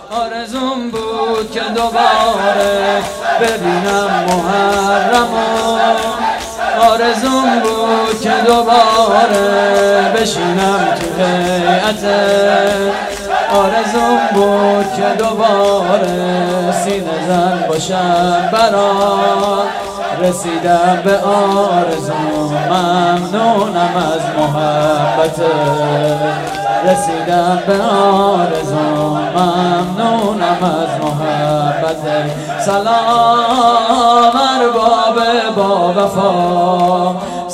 آرزوم بود که دوباره ببینم محرمو، آرزوم بود که دوباره بشینم تو هیئتت، آرزوم بود که دوباره سینه زن باشم برات، رسیدم به آرزوم ممنونم از محبتت، رسیدم به آرزوم ممنونم از محبتت. سلام ارباب با وفا،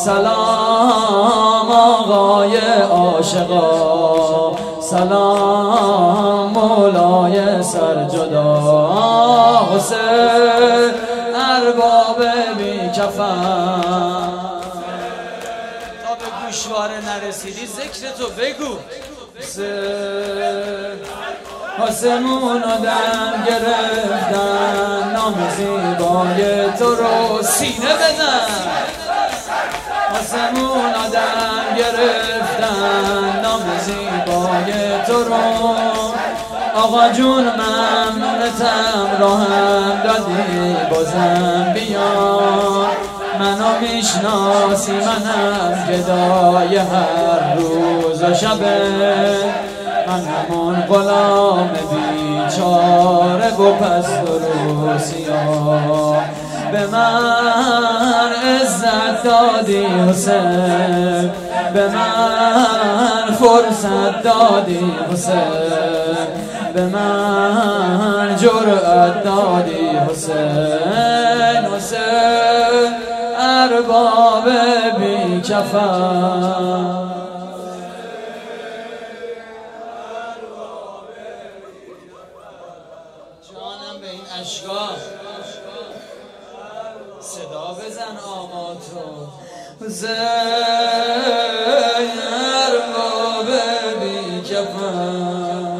سلام آقای عاشقا، سلام مولای سرجدا، حسین ارباب بی کفن. تا به گوشواره نرسیدی ذکر تو بگو. آسمون آدم گرفتن، نام زیبای تو رو سینه بزن. آسمون آدم گرفتن، نام زیبای تو رو. آقا جون ممنونتم راهم دادی بازم بیان، منو میشناسی منم گدای هر روز و شبه، من همون غلام بیچاره و پست و روسیا. به من عزت دادی حسین، به من فرصت دادی حسین، به من جرأت دادی حسین، حسین ارباب بی کفن. جانم به این اشکا صدا بزن آقا تو. حسین ارباب بی کفن،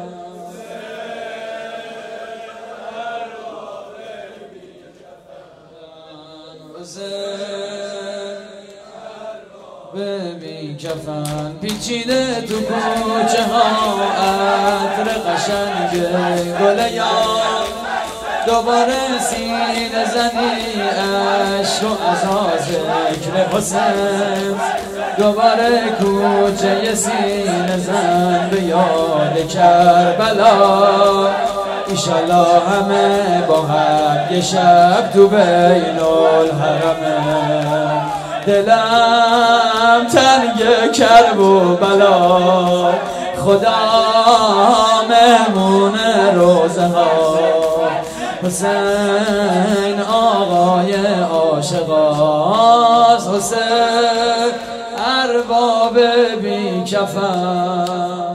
ببین کفن پیچیده تو کوچه ها، عطر قشنگ گل یار، دوباره سینه زنی عشق و عزا ذکر حسین، دوباره کوچه سینه زن به یاد کربلا. ایشالله همه با هم یه شب تو بین الحرمه، دلم تنگ کرب و بلا، خدا مهمون روزه ها. حسین آقای عاشقاست، حسین ارباب بی کفن.